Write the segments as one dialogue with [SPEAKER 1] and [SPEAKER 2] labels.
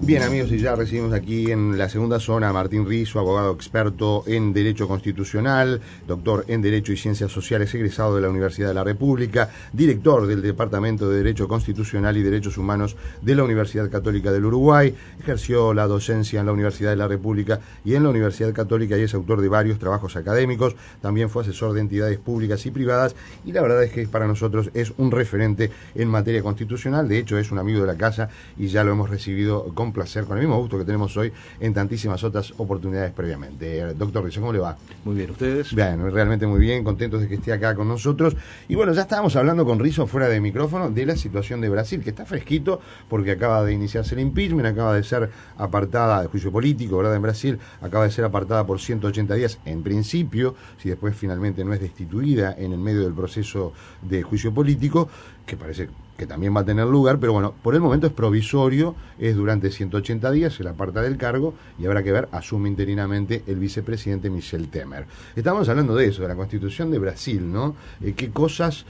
[SPEAKER 1] Bien, amigos, y ya recibimos aquí en la segunda zona a Martín Rizo, abogado experto en Derecho Constitucional, doctor en Derecho y Ciencias Sociales, egresado de la Universidad de la República, director del Departamento de Derecho Constitucional y Derechos Humanos de la Universidad Católica del Uruguay, ejerció la docencia en la Universidad de la República y en la Universidad Católica y es autor de varios trabajos académicos, también fue asesor de entidades públicas y privadas y la verdad es que para nosotros es un referente en materia constitucional, de hecho es un amigo de la casa y ya lo hemos recibido con placer, con el mismo gusto que tenemos hoy en tantísimas otras oportunidades previamente. Doctor Rizo, ¿cómo le va?
[SPEAKER 2] Muy bien, ¿ustedes?
[SPEAKER 1] Bien, realmente muy bien, contentos de que esté acá con nosotros. Y bueno, ya estábamos hablando con Rizo fuera de micrófono de la situación de Brasil, que está fresquito porque acaba de iniciarse el impeachment, acaba de ser apartada de juicio político, ¿verdad? En Brasil acaba de ser apartada por 180 días en principio, si después finalmente no es destituida en el medio del proceso de juicio político, que parece que también va a tener lugar, pero bueno, por el momento es provisorio, es durante 180 días, se la aparta del cargo y habrá que ver, asume interinamente el vicepresidente Michel Temer. Estamos hablando de eso, de la Constitución de Brasil, ¿no? ¿Qué cosas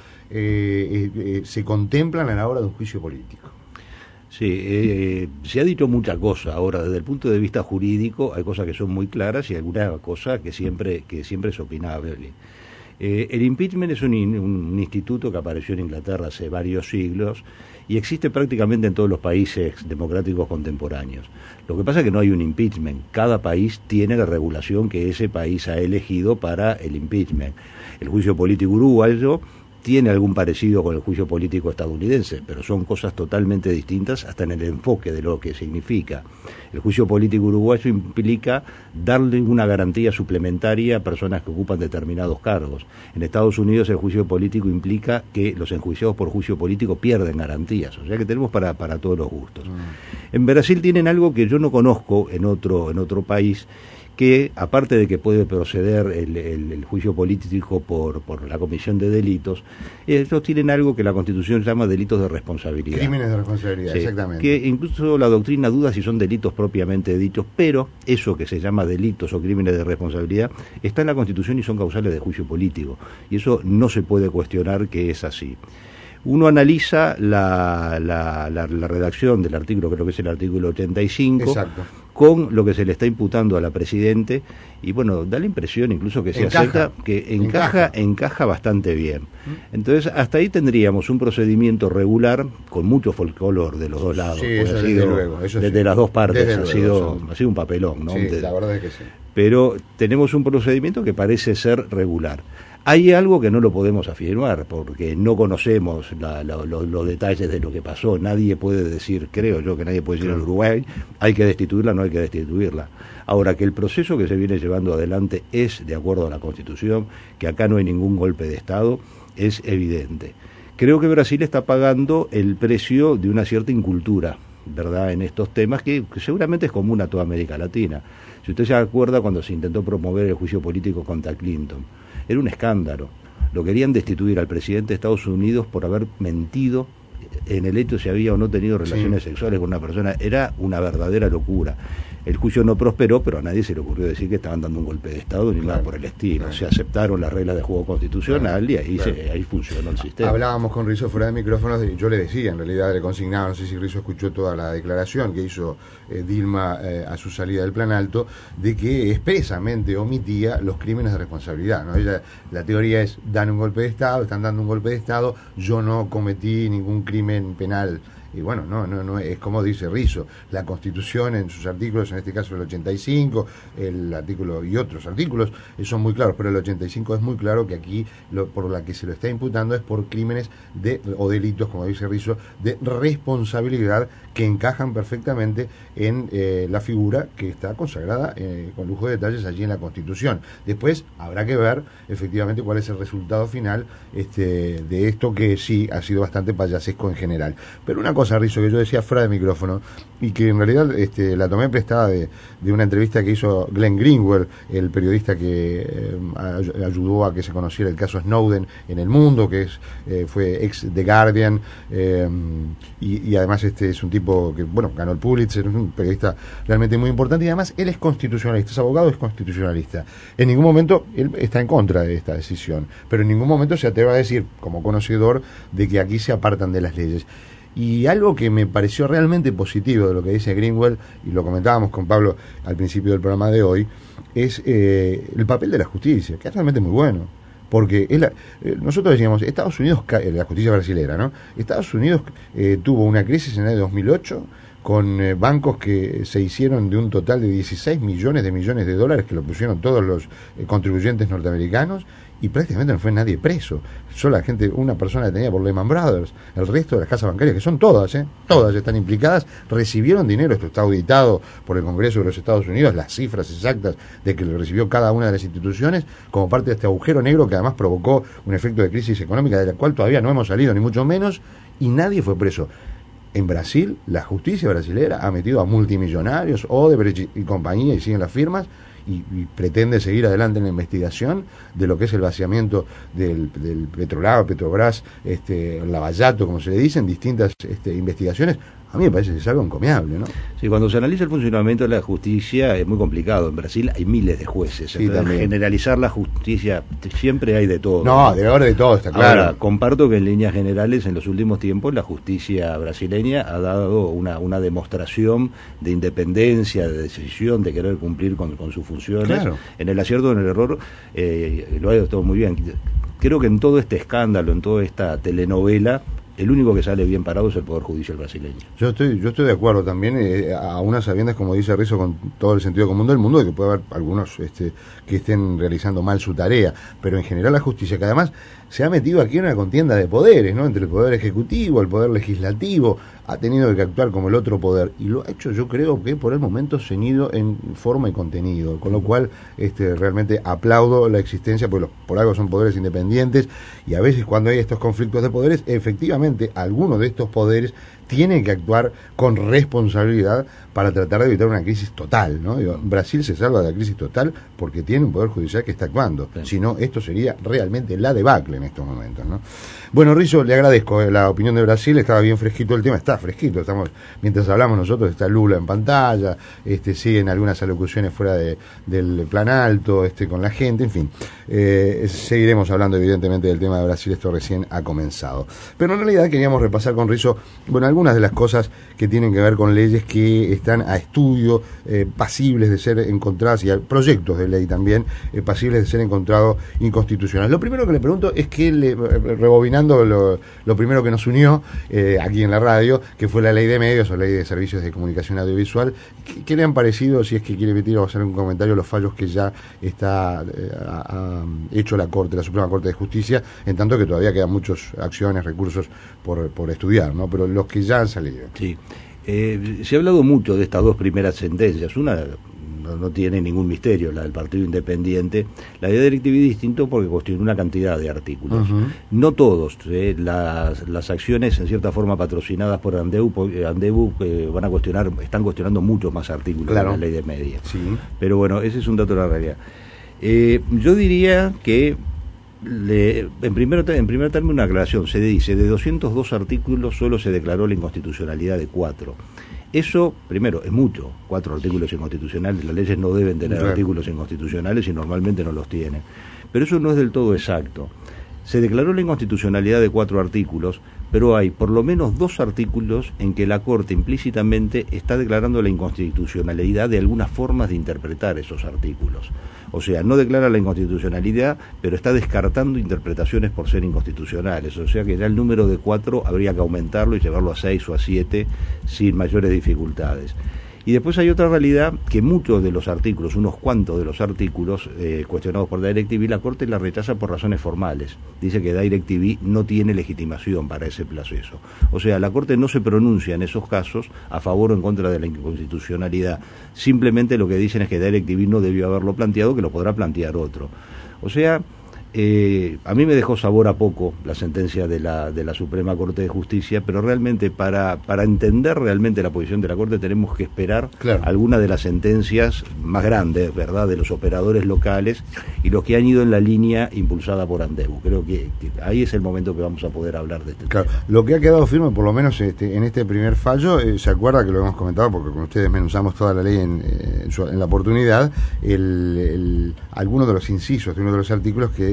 [SPEAKER 1] se contemplan a la hora de un juicio político?
[SPEAKER 2] Sí, se ha dicho mucha cosa. Ahora, desde el punto de vista jurídico, hay cosas que son muy claras y alguna cosa que siempre es opinable. El impeachment es un instituto que apareció en Inglaterra hace varios siglos y existe prácticamente en todos los países democráticos contemporáneos. Lo que pasa es que no hay un impeachment. Cada país tiene la regulación que ese país ha elegido para el impeachment. El juicio político uruguayo tiene algún parecido con el juicio político estadounidense, pero son cosas totalmente distintas hasta en el enfoque de lo que significa. El juicio político uruguayo implica darle una garantía suplementaria a personas que ocupan determinados cargos. En Estados Unidos el juicio político implica que los enjuiciados por juicio político pierden garantías, o sea que tenemos para todos los gustos. En Brasil tienen algo que yo no conozco en otro país, que aparte de que puede proceder el juicio político por la comisión de delitos, ellos tienen algo que la Constitución llama delitos de responsabilidad.
[SPEAKER 1] Crímenes de responsabilidad, sí, exactamente.
[SPEAKER 2] Que incluso la doctrina duda si son delitos propiamente dichos, pero eso que se llama delitos o crímenes de responsabilidad está en la Constitución y son causales de juicio político. Y eso no se puede cuestionar que es así. Uno analiza la redacción del artículo, creo que es el artículo 85,
[SPEAKER 1] exacto,
[SPEAKER 2] con lo que se le está imputando a la Presidente, y bueno, da la impresión incluso que se acepta, que encaja bastante bien. Entonces, hasta ahí tendríamos un procedimiento regular, con mucho folclore de los dos lados.
[SPEAKER 1] Sí, eso desde luego. Eso
[SPEAKER 2] desde
[SPEAKER 1] sí,
[SPEAKER 2] las dos partes
[SPEAKER 1] ha sido
[SPEAKER 2] un papelón, ¿no?
[SPEAKER 1] Sí, la verdad es que sí.
[SPEAKER 2] Pero tenemos un procedimiento que parece ser regular. Hay algo que no lo podemos afirmar, porque no conocemos los detalles de lo que pasó. Nadie puede decir, creo yo, que nadie puede decir en Uruguay, hay que destituirla, no hay que destituirla. Ahora, que el proceso que se viene llevando adelante es de acuerdo a la Constitución, que acá no hay ningún golpe de Estado, es evidente. Creo que Brasil está pagando el precio de una cierta incultura, ¿verdad?, en estos temas, que seguramente es común a toda América Latina. Si usted se acuerda cuando se intentó promover el juicio político contra Clinton, era un escándalo. Lo querían destituir al presidente de Estados Unidos por haber mentido en el hecho si había o no tenido relaciones sexuales con una persona. Era una verdadera locura. El juicio no prosperó, pero a nadie se le ocurrió decir que estaban dando un golpe de Estado ni nada por el estilo. Se aceptaron las reglas de juego constitucional y ahí funcionó el sistema.
[SPEAKER 1] Hablábamos con Rizo fuera de micrófonos, yo le decía, en realidad le consignaba, no sé si Rizo escuchó toda la declaración que hizo Dilma a su salida del Plan Alto, de que expresamente omitía los crímenes de responsabilidad, ¿no? La teoría es, dan un golpe de Estado, están dando un golpe de Estado, yo no cometí ningún crimen penal. Y bueno, no es como dice Rizo, la Constitución en sus artículos, en este caso el 85, el artículo y otros artículos son muy claros, pero el 85 es muy claro que aquí por la que se lo está imputando es por crímenes o delitos, como dice Rizo, de responsabilidad que encajan perfectamente en la figura que está consagrada con lujo de detalles allí en la Constitución. Después habrá que ver efectivamente cuál es el resultado final de esto, que sí ha sido bastante payasesco en general. Pero una cosa, Rizo, que yo decía fuera de micrófono y que en realidad la tomé prestada de una entrevista que hizo Glenn Greenwald, el periodista que ayudó a que se conociera el caso Snowden en el mundo, que fue ex The Guardian, y además es un tipo que, bueno, ganó el Pulitzer, es un periodista realmente muy importante, y además él es constitucionalista, es abogado, es constitucionalista. En ningún momento él está en contra de esta decisión, pero en ningún momento se atreve a decir, como conocedor, de que aquí se apartan de las leyes. Y algo que me pareció realmente positivo de lo que dice Greenwald, y lo comentábamos con Pablo al principio del programa de hoy, es el papel de la justicia, que es realmente muy bueno. Porque nosotros decíamos, Estados Unidos, la justicia brasilera, ¿no? Estados Unidos tuvo una crisis en el año 2008 con bancos que se hicieron de un total de 16 millones de dólares que lo pusieron todos los contribuyentes norteamericanos, y prácticamente no fue nadie preso. Solo una persona que tenía por Lehman Brothers. El resto de las casas bancarias, que son todas están implicadas, recibieron dinero. Esto está auditado por el Congreso de los Estados Unidos, las cifras exactas de que lo recibió cada una de las instituciones, como parte de este agujero negro que además provocó un efecto de crisis económica de la cual todavía no hemos salido, ni mucho menos, y nadie fue preso. En Brasil, la justicia brasilera ha metido a multimillonarios, Odebrecht y compañía, y siguen las firmas, y pretende seguir adelante en la investigación de lo que es el vaciamiento del Petrolao, Petrobras, Lavallato, como se le dicen, distintas investigaciones. A mí me parece que es algo encomiable, ¿no?
[SPEAKER 2] Sí, cuando se analiza el funcionamiento de la justicia es muy complicado. En Brasil hay miles de jueces.
[SPEAKER 1] Sí, también.
[SPEAKER 2] Generalizar la justicia, siempre hay de todo.
[SPEAKER 1] No, debe haber de todo, está claro.
[SPEAKER 2] Ahora, comparto que en líneas generales, en los últimos tiempos, la justicia brasileña ha dado una demostración de independencia, de decisión, de querer cumplir con sus funciones.
[SPEAKER 1] Claro.
[SPEAKER 2] En el acierto o en el error, lo ha hecho todo muy bien. Creo que en todo este escándalo, en toda esta telenovela, el único que sale bien parado es el Poder Judicial brasileño.
[SPEAKER 1] Yo estoy de acuerdo también, a unas sabiendas, como dice Rizzo, con todo el sentido común del mundo, de que puede haber algunos que estén realizando mal su tarea, pero en general la justicia, que además se ha metido aquí en una contienda de poderes, ¿no? Entre el Poder Ejecutivo, el Poder Legislativo, ha tenido que actuar como el otro poder, y lo ha hecho, yo creo que por el momento ceñido en forma y contenido, con lo cual realmente aplaudo la existencia, porque por algo son poderes independientes, y a veces cuando hay estos conflictos de poderes, efectivamente algunos de estos poderes tienen que actuar con responsabilidad para tratar de evitar una crisis total, ¿no? Brasil se salva de la crisis total porque tiene un poder judicial que está actuando. Sí. Si no, esto sería realmente la debacle en estos momentos, ¿no? Bueno, Rizzo, le agradezco la opinión de Brasil. Estaba bien fresquito el tema, está fresquito. Mientras hablamos nosotros, está Lula en pantalla, siguen algunas alocuciones fuera del plan alto, con la gente, en fin. Seguiremos hablando evidentemente del tema de Brasil, esto recién ha comenzado. Pero en realidad queríamos repasar con Rizzo, algunas de las cosas que tienen que ver con leyes que están a estudio, pasibles de ser encontradas, y proyectos de ley también, pasibles de ser encontrados inconstitucionales. Lo primero que le pregunto es que, rebobinando lo primero que nos unió aquí en la radio, que fue la ley de medios o ley de servicios de comunicación audiovisual, ¿qué le han parecido, si es que quiere emitir o hacer un comentario, los fallos que ya ha hecho la Suprema Corte de Justicia, en tanto que todavía quedan muchas acciones, recursos por estudiar, ¿no? Pero los que ya han salido.
[SPEAKER 2] Sí. Se ha hablado mucho de estas dos primeras sentencias. Una no tiene ningún misterio, la del Partido Independiente. La de DirecTV distinto porque cuestionó una cantidad de artículos. Uh-huh. No todos. Las acciones, en cierta forma, patrocinadas por Andebu están cuestionando muchos más artículos, claro, de la ley de medios.
[SPEAKER 1] Sí.
[SPEAKER 2] Pero bueno, ese es un dato de la realidad. Yo diría que en primer término, una aclaración. Se dice, de 202 artículos solo se declaró la inconstitucionalidad de 4. Eso, primero, es mucho. 4 artículos inconstitucionales. Las leyes no deben tener artículos inconstitucionales y normalmente no los tienen. Pero eso no es del todo exacto. Se declaró la inconstitucionalidad de 4 artículos, pero hay por lo menos 2 artículos en que la Corte implícitamente está declarando la inconstitucionalidad de algunas formas de interpretar esos artículos. O sea, no declara la inconstitucionalidad, pero está descartando interpretaciones por ser inconstitucionales. O sea que ya el número de 4 habría que aumentarlo y llevarlo a 6 o a 7 sin mayores dificultades. Y después hay otra realidad, que muchos de los artículos, unos cuantos de los artículos cuestionados por DirecTV, la Corte la rechaza por razones formales. Dice que DirecTV no tiene legitimación para ese proceso. O sea, la Corte no se pronuncia en esos casos a favor o en contra de la inconstitucionalidad. Simplemente lo que dicen es que DirecTV no debió haberlo planteado, que lo podrá plantear otro. O sea, a mí me dejó sabor a poco la sentencia de la Suprema Corte de Justicia, pero realmente para entender realmente la posición de la Corte tenemos que esperar algunas de las sentencias más grandes, ¿verdad?, de los operadores locales y los que han ido en la línea impulsada por Andebu. Creo que ahí es el momento que vamos a poder hablar de este tema.
[SPEAKER 1] Lo que ha quedado firme, por lo menos en este primer fallo, se acuerda que lo hemos comentado, porque con ustedes desmenuzamos toda la ley en la oportunidad, algunos de los incisos de uno de los artículos que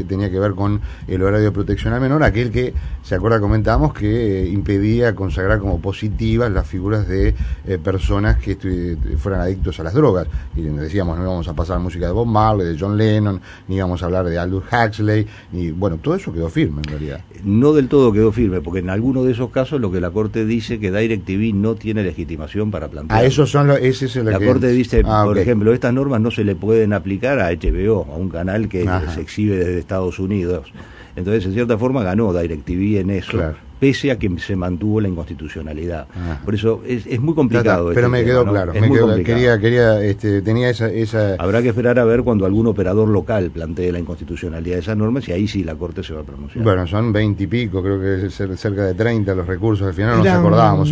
[SPEAKER 1] tenía que ver con el horario de protección al menor, aquel que, se acuerda, comentábamos que impedía consagrar como positivas las figuras de personas que fueran adictos a las drogas. Y decíamos, no íbamos a pasar música de Bob Marley, de John Lennon, ni íbamos a hablar de Aldous Huxley, y bueno, todo eso quedó firme en realidad.
[SPEAKER 2] No del todo quedó firme, porque en alguno de esos casos lo que la Corte dice que DirecTV no tiene legitimación para plantear.
[SPEAKER 1] Esos son ese es
[SPEAKER 2] la Corte dice, por ejemplo, estas normas no se le pueden aplicar a HBO, a un canal que se exhibe desde Estados Unidos. Entonces, en cierta forma, ganó DirecTV en eso, pese a que se mantuvo la inconstitucionalidad. Por eso es muy complicado.
[SPEAKER 1] Pero me quedó claro, tenía esa...
[SPEAKER 2] Habrá que esperar a ver cuando algún operador local plantee la inconstitucionalidad de esas normas, y ahí sí la Corte se va a pronunciar.
[SPEAKER 1] Bueno, son 20 y pico, creo que es cerca de 30 los recursos, al final no nos acordábamos.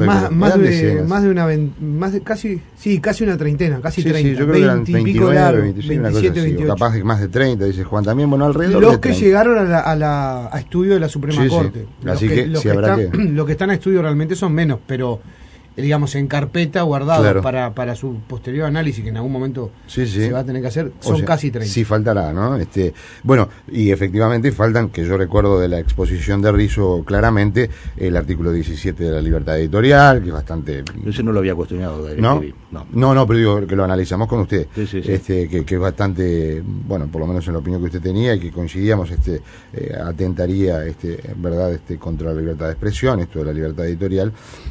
[SPEAKER 3] Casi una treintena, casi 30.
[SPEAKER 1] Sí, yo creo que eran 29, 26, 27, 28. Capaz que más de 30, dice Juan. También, bueno, alrededor
[SPEAKER 3] los que llegaron a estudio de la Suprema Corte.
[SPEAKER 1] Así que
[SPEAKER 3] los que están a estudio realmente son menos, pero digamos en carpeta guardados para su posterior análisis, que en algún momento se va a tener que hacer, son casi 30.
[SPEAKER 1] Sí, faltará, ¿no? Bueno, y efectivamente faltan, que yo recuerdo de la exposición de Rizzo claramente, el artículo 17 de la libertad editorial, que es bastante...
[SPEAKER 2] Ese no lo había cuestionado de
[SPEAKER 1] No, pero digo que lo analizamos con usted,
[SPEAKER 2] sí.
[SPEAKER 1] Que es bastante, bueno, por lo menos en la opinión que usted tenía, y que coincidíamos, atentaría, verdad, contra la libertad de expresión, esto de la libertad editorial,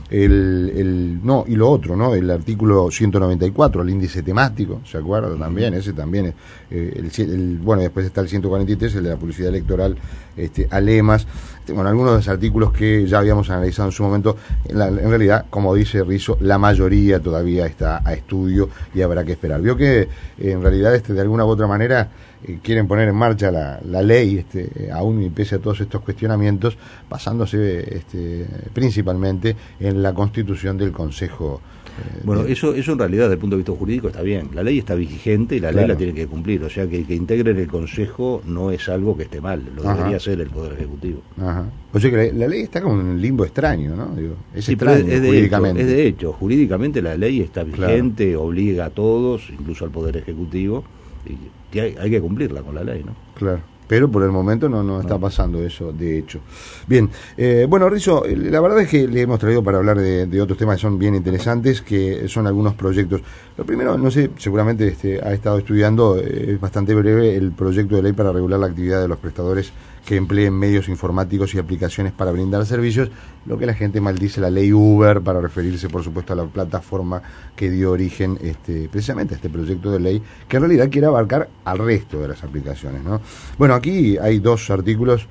[SPEAKER 1] y lo otro, ¿no? El artículo 194, el índice temático, ¿se acuerda? También, ese también, bueno, después está el 143, el de la publicidad electoral, alemas, bueno, algunos de los artículos que ya habíamos analizado en su momento, en realidad, como dice Rizzo, la mayoría todavía está a estudio y habrá que esperar. Vio que, en realidad, de alguna u otra manera, quieren poner en marcha la ley, aún y pese a todos estos cuestionamientos, basándose principalmente en la constitución del Consejo.
[SPEAKER 2] Bueno, eso en realidad, desde el punto de vista jurídico, está bien. La ley está vigente y la ley la tiene que cumplir. O sea, que integren el Consejo no es algo que esté mal, lo debería hacer el Poder Ejecutivo.
[SPEAKER 1] O sea que la ley está como en un limbo extraño, ¿no? Es extraño
[SPEAKER 2] jurídicamente. Es de hecho, jurídicamente la ley está vigente, obliga a todos, incluso al Poder Ejecutivo, y hay que cumplirla con la ley, ¿no?
[SPEAKER 1] Claro. Pero por el momento no está pasando eso, de hecho. Bien, bueno, Rizzo, la verdad es que le hemos traído para hablar de otros temas que son bien interesantes, que son algunos proyectos. Lo primero, no sé, seguramente ha estado estudiando, es bastante breve, el proyecto de ley para regular la actividad de los prestadores que empleen medios informáticos y aplicaciones para brindar servicios, lo que la gente maldice la ley Uber, para referirse, por supuesto, a la plataforma que dio origen precisamente a este proyecto de ley, que en realidad quiere abarcar al resto de las aplicaciones, ¿no? Bueno, aquí hay dos artículos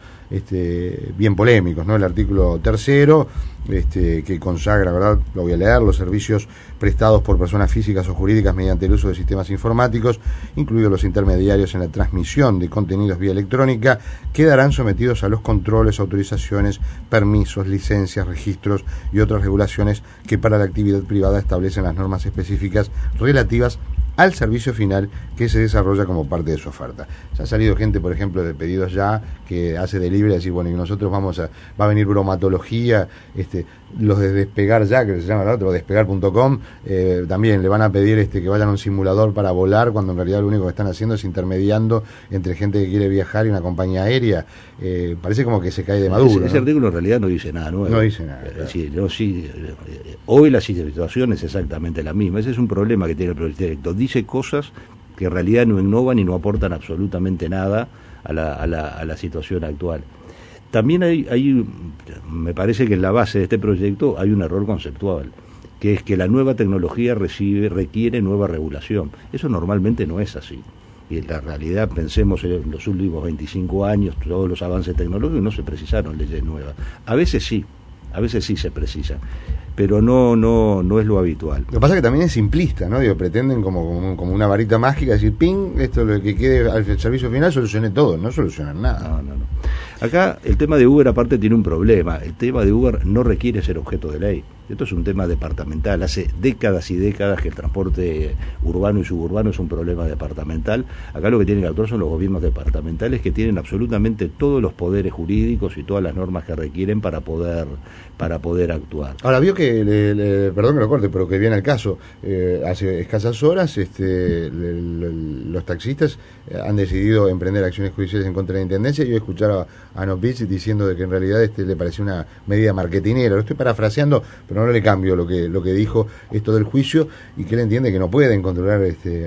[SPEAKER 1] bien polémicos, ¿no? El artículo 3, que consagra, ¿verdad? Lo voy a leer: los servicios prestados por personas físicas o jurídicas mediante el uso de sistemas informáticos, incluidos los intermediarios en la transmisión de contenidos vía electrónica, quedarán sometidos a los controles, autorizaciones, permisos, licencias, registros y otras regulaciones que para la actividad privada establecen las normas específicas relativas al servicio final que se desarrolla como parte de su oferta. Ya ha salido gente, por ejemplo, de Pedidos Ya, que hace delivery, decir, bueno, y nosotros va a venir bromatología, los de Despegar Ya, que se llama el otro, despegar.com, también le van a pedir que vayan a un simulador para volar, cuando en realidad lo único que están haciendo es intermediando entre gente que quiere viajar y una compañía aérea. Parece como que se cae de maduro.
[SPEAKER 2] Ese artículo en realidad no dice nada nuevo.
[SPEAKER 1] No dice nada.
[SPEAKER 2] Hoy la situación es exactamente la misma. Ese es un problema que tiene el proyecto directo. Dice cosas que en realidad no innovan y no aportan absolutamente nada a la situación actual. También me parece que en la base de este proyecto hay un error conceptual, que es que la nueva tecnología requiere nueva regulación. Eso normalmente no es así. Y en la realidad, pensemos en los últimos 25 años, todos los avances tecnológicos, no se precisaron leyes nuevas. A veces sí se precisan, pero no es lo habitual.
[SPEAKER 1] Lo que pasa es que también es simplista, ¿no? Pretenden como una varita mágica, decir, ping, esto lo que quede al servicio final solucione todo, no solucionan nada.
[SPEAKER 2] No. Acá el tema de Uber aparte tiene un problema. El tema de Uber no requiere ser objeto de ley. Esto es un tema departamental. Hace décadas y décadas que el transporte urbano y suburbano es un problema departamental. Acá lo que tienen que actuar son los gobiernos departamentales, que tienen absolutamente todos los poderes jurídicos y todas las normas que requieren para poder actuar.
[SPEAKER 1] Ahora, vio que, perdón que lo corte, pero que viene al caso, hace escasas horas los taxistas han decidido emprender acciones judiciales en contra de la Intendencia, y yo escuchaba a Novich diciendo de que en realidad le pareció una medida marketinera. Lo estoy parafraseando, pero no le cambio lo que dijo esto del juicio, y que él entiende que no pueden controlar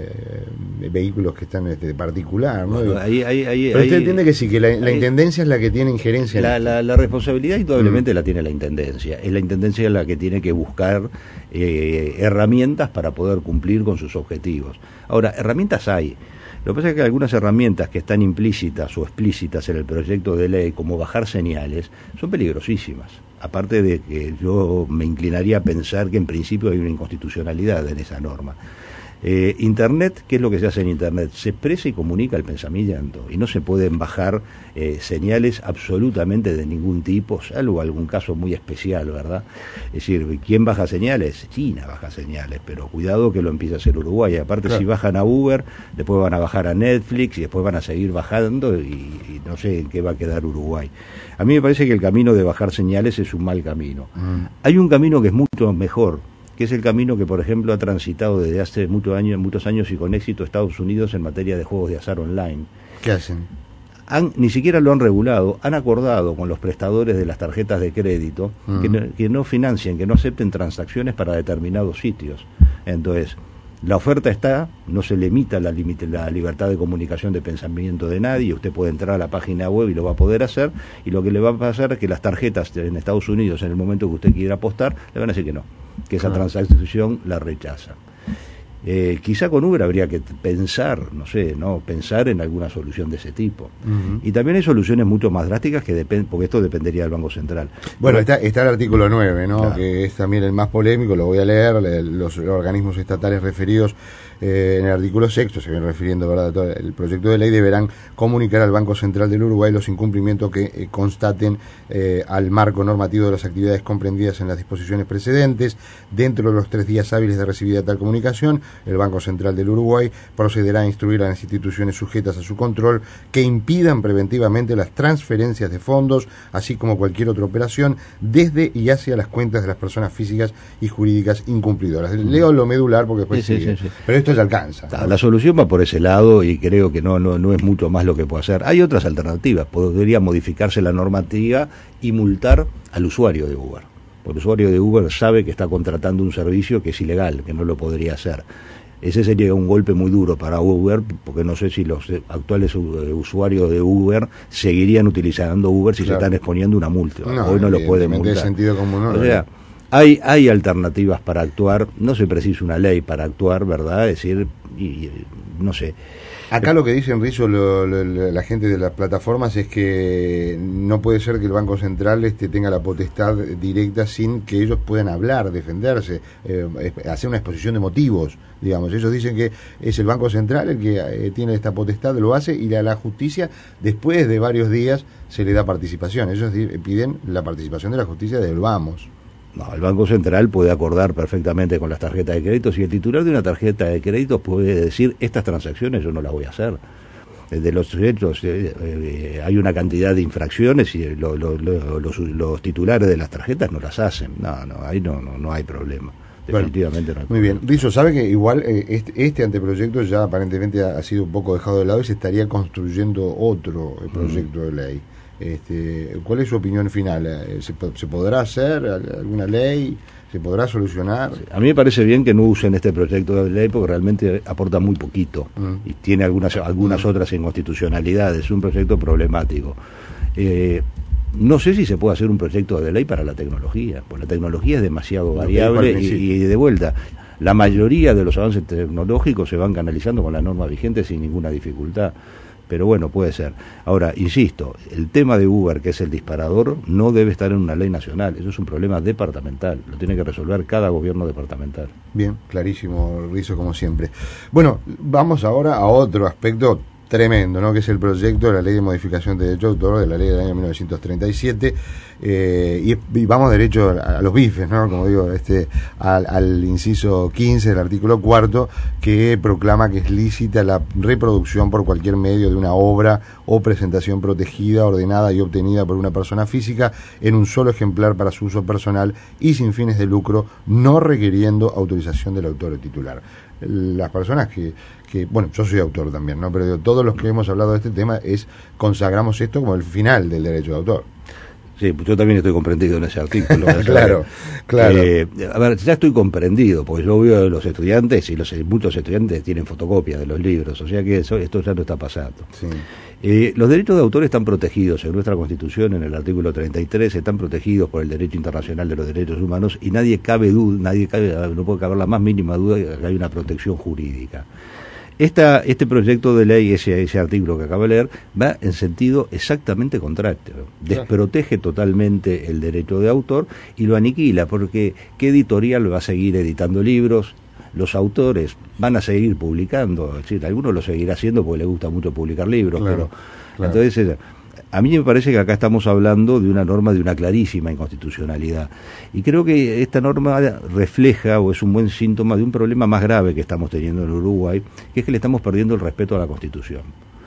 [SPEAKER 1] vehículos que están particular, ¿no?
[SPEAKER 2] Bueno,
[SPEAKER 1] pero usted entiende que sí, que la Intendencia es la que tiene injerencia en
[SPEAKER 2] la responsabilidad indudablemente la tiene la Intendencia. Es la Intendencia la que tiene que buscar herramientas para poder cumplir con sus objetivos. Ahora, herramientas hay. Lo que pasa es que algunas herramientas que están implícitas o explícitas en el proyecto de ley, como bajar señales, son peligrosísimas. Aparte de que yo me inclinaría a pensar que en principio hay una inconstitucionalidad en esa norma. Internet, ¿qué es lo que se hace en Internet? Se expresa y comunica el pensamiento, y no se pueden bajar señales absolutamente de ningún tipo, salvo algún caso muy especial, ¿verdad? Es decir, ¿quién baja señales? China baja señales, pero cuidado que lo empieza a hacer Uruguay. Aparte, claro, si bajan a Uber, después van a bajar a Netflix y después van a seguir bajando, y no sé en qué va a quedar Uruguay. A mí me parece que el camino de bajar señales es un mal camino. Hay un camino que es mucho mejor, que es el camino que, por ejemplo, ha transitado desde hace muchos años y con éxito Estados Unidos en materia de juegos de azar online.
[SPEAKER 1] ¿Qué hacen?
[SPEAKER 2] Ni siquiera lo han regulado, han acordado con los prestadores de las tarjetas de crédito que no financien, que no acepten transacciones para determinados sitios. Entonces, la oferta está, no se limita la libertad de comunicación de pensamiento de nadie, usted puede entrar a la página web y lo va a poder hacer, y lo que le va a pasar es que las tarjetas en Estados Unidos, en el momento que usted quiera apostar, le van a decir que no, que esa transacción la rechaza. Quizá con Uber habría que pensar en alguna solución de ese tipo. Y también hay soluciones mucho más drásticas porque esto dependería del Banco Central.
[SPEAKER 1] Bueno, está el artículo 9, ¿no? Claro. Que es también el más polémico, lo voy a leer. Los organismos estatales referidos en el artículo 6, se viene refiriendo, ¿verdad?, a todo el proyecto de ley, deberán comunicar al Banco Central del Uruguay los incumplimientos que constaten al marco normativo de las actividades comprendidas en las disposiciones precedentes. Dentro de los 3 días hábiles de recibida tal comunicación, el Banco Central del Uruguay procederá a instruir a las instituciones sujetas a su control que impidan preventivamente las transferencias de fondos, así como cualquier otra operación, desde y hacia las cuentas de las personas físicas y jurídicas incumplidoras. Leo lo medular porque después sigue. Pero esto ya alcanza.
[SPEAKER 2] La solución va por ese lado, y creo que no es mucho más lo que puede hacer. Hay otras alternativas. Podría modificarse la normativa y multar al usuario de Uber. Porque el usuario de Uber sabe que está contratando un servicio que es ilegal, que no lo podría hacer. Ese sería un golpe muy duro para Uber, porque no sé si los actuales usuarios de Uber seguirían utilizando Uber si se están exponiendo una multa. Hoy no lo pueden multar.
[SPEAKER 1] Sentido común,
[SPEAKER 2] o sea, hay alternativas para actuar, no se precisa una ley para actuar, ¿verdad? Es decir, no sé.
[SPEAKER 1] Acá lo que dicen, Rizzo, la gente de las plataformas, es que no puede ser que el Banco Central tenga la potestad directa sin que ellos puedan hablar, defenderse, hacer una exposición de motivos, digamos. Ellos dicen que es el Banco Central el que tiene esta potestad, lo hace, y a la justicia, después de varios días, se le da participación. Ellos piden la participación de la justicia del vamos.
[SPEAKER 2] No, el Banco Central puede acordar perfectamente con las tarjetas de crédito. Si el titular de una tarjeta de crédito puede decir, estas transacciones yo no las voy a hacer. De los hechos hay una cantidad de infracciones y los titulares de las tarjetas no las hacen. Ahí no hay problema. Definitivamente no hay problema.
[SPEAKER 1] Muy bien. Rizzo, sabe que igual este anteproyecto ya aparentemente ha sido un poco dejado de lado y se estaría construyendo otro proyecto de ley. ¿Cuál es su opinión final? ¿Se podrá hacer alguna ley? ¿Se podrá solucionar?
[SPEAKER 2] A mí me parece bien que no usen este proyecto de ley porque realmente aporta muy poquito y tiene algunas otras inconstitucionalidades. Es un proyecto problemático. No sé si se puede hacer un proyecto de ley para la tecnología, porque la tecnología es demasiado variable y de vuelta. La mayoría de los avances tecnológicos se van canalizando con la norma vigente sin ninguna dificultad. Pero bueno, puede ser. Ahora, insisto, el tema de Uber, que es el disparador, no debe estar en una ley nacional. Eso es un problema departamental. Lo tiene que resolver cada gobierno departamental.
[SPEAKER 1] Bien, clarísimo, Rizzo, como siempre. Bueno, vamos ahora a otro aspecto tremendo, ¿no? Que es el proyecto de la Ley de Modificación de Derecho de Autor, de la Ley del año 1937, y vamos derecho a los bifes, ¿no? Como digo, al inciso 15 del artículo 4, que proclama que es lícita la reproducción por cualquier medio de una obra o presentación protegida, ordenada y obtenida por una persona física en un solo ejemplar para su uso personal y sin fines de lucro, no requiriendo autorización del autor o titular. Las personas que bueno, yo soy autor también, ¿no? Pero todos los que hemos hablado de este tema consagramos esto como el final del derecho de autor.
[SPEAKER 2] Sí, pues yo también estoy comprendido en ese artículo.
[SPEAKER 1] Claro.
[SPEAKER 2] A ver, ya estoy comprendido, porque yo veo a los estudiantes, y muchos estudiantes tienen fotocopias de los libros, o sea que esto ya no está pasando. Sí. Los derechos de autor están protegidos en nuestra Constitución, en el artículo 33, están protegidos por el derecho internacional de los derechos humanos, y no puede caber la más mínima duda de que hay una protección jurídica. Este proyecto de ley, ese artículo que acabo de leer, va en sentido exactamente contrario. Desprotege totalmente el derecho de autor y lo aniquila, porque ¿qué editorial va a seguir editando libros? Los autores van a seguir publicando, es decir, algunos lo seguirá haciendo porque les gusta mucho publicar libros, claro. Entonces a mí me parece que acá estamos hablando de una norma de una clarísima inconstitucionalidad. Y creo que esta norma refleja o es un buen síntoma de un problema más grave que estamos teniendo en Uruguay, que es que le estamos perdiendo el respeto a la Constitución.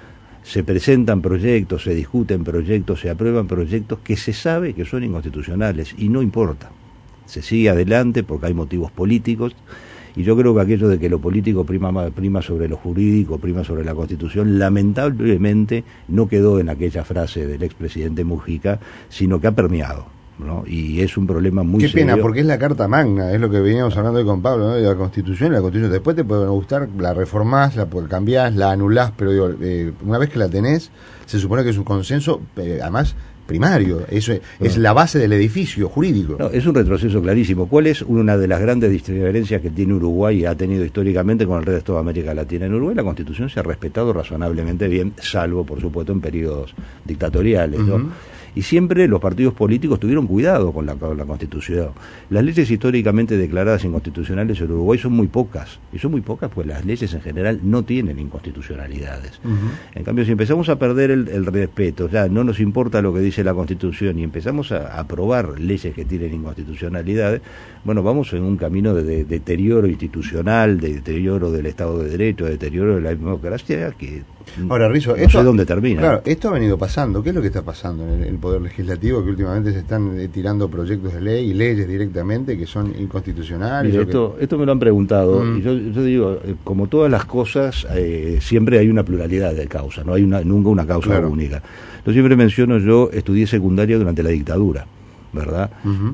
[SPEAKER 2] Se presentan proyectos, se discuten proyectos, se aprueban proyectos que se sabe que son inconstitucionales y no importa. Se sigue adelante porque hay motivos políticos. Y yo creo que aquello de que lo político prima sobre lo jurídico, prima sobre la Constitución, lamentablemente no quedó en aquella frase del expresidente Mujica, sino que ha permeado, ¿no? Y es un problema muy serio.
[SPEAKER 1] Qué pena, porque es la Carta Magna, es lo que veníamos hablando hoy con Pablo, ¿no? De la Constitución, después te puede gustar, la reformás, la cambiás, la anulás, pero digo, una vez que la tenés, se supone que es un consenso, además primario, eso es la base del edificio jurídico.
[SPEAKER 2] No, es un retroceso clarísimo. ¿Cuál es una de las grandes diferencias que tiene Uruguay y ha tenido históricamente con el resto de América Latina? En Uruguay la Constitución se ha respetado razonablemente bien, salvo, por supuesto, en periodos dictatoriales, ¿no? Y siempre los partidos políticos tuvieron cuidado con la Constitución. Las leyes históricamente declaradas inconstitucionales en Uruguay son muy pocas, y son muy pocas pues las leyes en general no tienen inconstitucionalidades. En cambio, si empezamos a perder el respeto, ya no nos importa lo que dice la Constitución y empezamos a aprobar leyes que tienen inconstitucionalidades, bueno, vamos en un camino de deterioro institucional, de deterioro del Estado de Derecho, de deterioro de la democracia, que
[SPEAKER 1] ahora, Rizo,
[SPEAKER 2] no sé dónde termina.
[SPEAKER 1] Claro, esto ha venido pasando. ¿Qué es lo que está pasando en el Poder Legislativo? Que últimamente se están tirando proyectos de ley y leyes directamente que son inconstitucionales.
[SPEAKER 2] Mira, esto me lo han preguntado, y yo digo, como todas las cosas, siempre hay una pluralidad de causas, no hay nunca una causa única. Yo siempre menciono, yo estudié secundaria durante la dictadura, ¿verdad?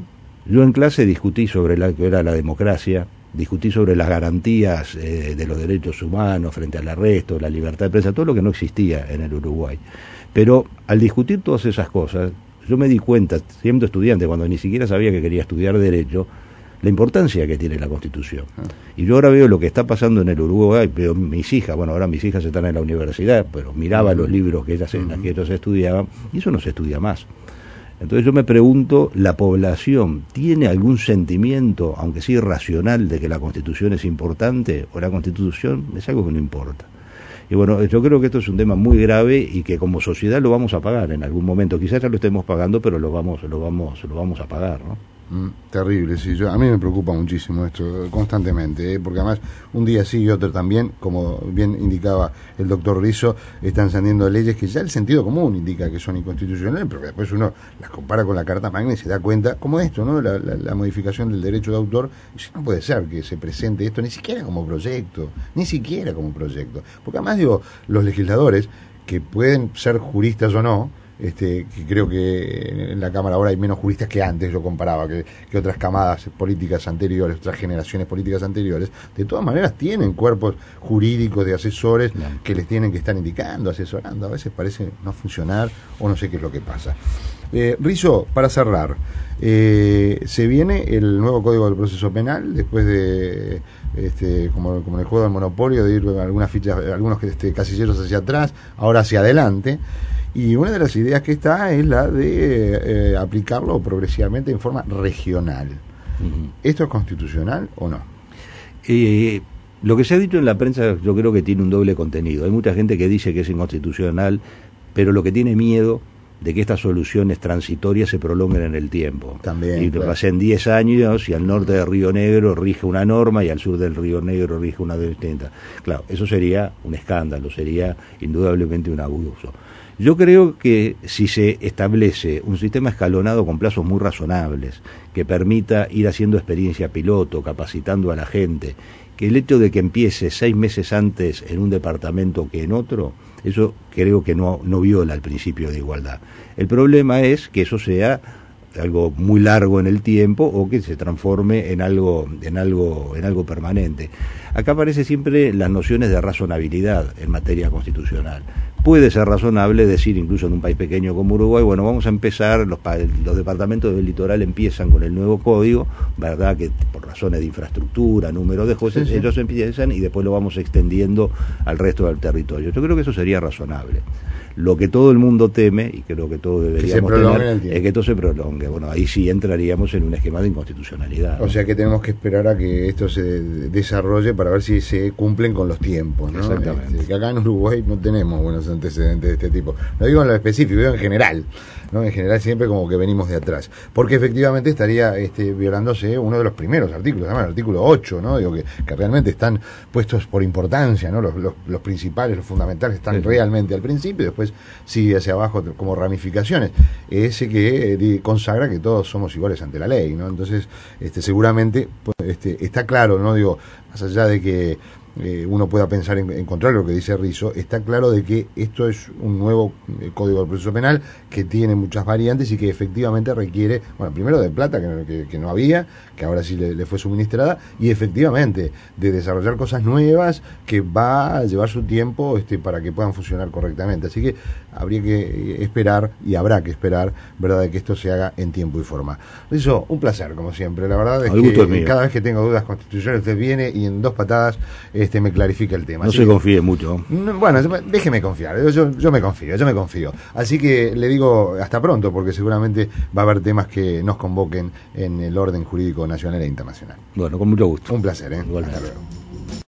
[SPEAKER 2] Yo en clase discutí sobre lo que era la democracia, discutí sobre las garantías de los derechos humanos frente al arresto, la libertad de prensa, todo lo que no existía en el Uruguay. Pero al discutir todas esas cosas, yo me di cuenta, siendo estudiante, cuando ni siquiera sabía que quería estudiar Derecho, la importancia que tiene la Constitución. Y yo ahora veo lo que está pasando en el Uruguay, veo mis hijas, bueno, ahora mis hijas están en la universidad, pero miraba los libros que ellos estudiaban, y eso no se estudia más. Entonces yo me pregunto, ¿la población tiene algún sentimiento, aunque sea irracional, de que la Constitución es importante, o la Constitución es algo que no importa? Y bueno, yo creo que esto es un tema muy grave y que como sociedad lo vamos a pagar en algún momento. Quizás ya lo estemos pagando, pero lo vamos a pagar, ¿no?
[SPEAKER 1] Terrible, sí. A mí me preocupa muchísimo esto constantemente, porque además un día sí y otro también, como bien indicaba el doctor Rizo, están saliendo leyes que ya el sentido común indica que son inconstitucionales, pero después uno las compara con la Carta Magna y se da cuenta, como esto, ¿no? La modificación del derecho de autor, y no puede ser que se presente esto ni siquiera como proyecto, porque además digo, los legisladores, que pueden ser juristas o no, que creo que en la Cámara ahora hay menos juristas que antes, yo comparaba que otras camadas políticas anteriores, otras generaciones políticas anteriores, de todas maneras tienen cuerpos jurídicos de asesores que les tienen que estar indicando, asesorando. A veces parece no funcionar o no sé qué es lo que pasa. Rizo, para cerrar, se viene el nuevo Código del Proceso Penal después de como en el juego del Monopolio, de ir algunas fichas, algunos casilleros hacia atrás, ahora hacia adelante. Y una de las ideas que está es la de aplicarlo progresivamente en forma regional. ¿Esto es constitucional o no?
[SPEAKER 2] Lo que se ha dicho en la prensa yo creo que tiene un doble contenido. Hay mucha gente que dice que es inconstitucional, pero lo que tiene miedo de que estas soluciones transitorias se prolonguen en el tiempo.
[SPEAKER 1] También.
[SPEAKER 2] Y claro, pasen 10 años y al norte de Río Negro rige una norma y al sur del Río Negro rige una distinta. Claro, eso sería un escándalo, sería indudablemente un abuso. Yo creo que si se establece un sistema escalonado con plazos muy razonables, que permita ir haciendo experiencia piloto, capacitando a la gente, que el hecho de que empiece 6 meses antes en un departamento que en otro, eso creo que no viola el principio de igualdad. El problema es que eso sea algo muy largo en el tiempo o que se transforme en algo permanente. Acá aparecen siempre las nociones de razonabilidad en materia constitucional. Puede ser razonable decir, incluso en un país pequeño como Uruguay, bueno, vamos a empezar, los departamentos del litoral empiezan con el nuevo código, verdad que por razones de infraestructura, número de cosas, sí. Ellos empiezan y después lo vamos extendiendo al resto del territorio. Yo creo que eso sería razonable. Lo que todo el mundo teme, y creo que todos deberíamos temer, es que esto se prolongue. Bueno, ahí sí entraríamos en un esquema de inconstitucionalidad, ¿no?
[SPEAKER 1] O sea que tenemos que esperar a que esto se desarrolle para ver si se cumplen con los tiempos, ¿no?
[SPEAKER 2] Exactamente.
[SPEAKER 1] Que acá en Uruguay no tenemos buenos antecedentes de este tipo. No digo en lo específico, digo en general, ¿no? En general siempre como que venimos de atrás. Porque efectivamente estaría violándose uno de los primeros artículos, además el artículo 8, ¿no? Digo que realmente están puestos por importancia, ¿no? Los principales, los fundamentales están realmente al principio, después sigue hacia abajo como ramificaciones. Ese que consagra que todos somos iguales ante la ley, ¿no? Entonces, seguramente está claro, ¿no? Digo, más allá de que uno pueda pensar en contrario a lo que dice Rizzo, está claro de que esto es un nuevo Código del Proceso Penal que tiene muchas variantes y que efectivamente requiere, bueno, primero de plata que no había, que ahora sí le fue suministrada, y efectivamente de desarrollar cosas nuevas que va a llevar su tiempo para que puedan funcionar correctamente. Así que habría que esperar, y habrá que esperar, ¿verdad?, de que esto se haga en tiempo y forma. Rizzo, un placer, como siempre. La verdad es que cada vez que tengo dudas constitucionales usted viene y en 2 patadas me clarifica el tema.
[SPEAKER 2] No se confíe mucho.
[SPEAKER 1] Bueno, déjeme confiar, yo me confío. Así que le digo hasta pronto, porque seguramente va a haber temas que nos convoquen en el orden jurídico nacional e internacional.
[SPEAKER 2] Bueno, con mucho gusto.
[SPEAKER 1] Un placer,
[SPEAKER 2] Igualmente.
[SPEAKER 1] Hasta luego.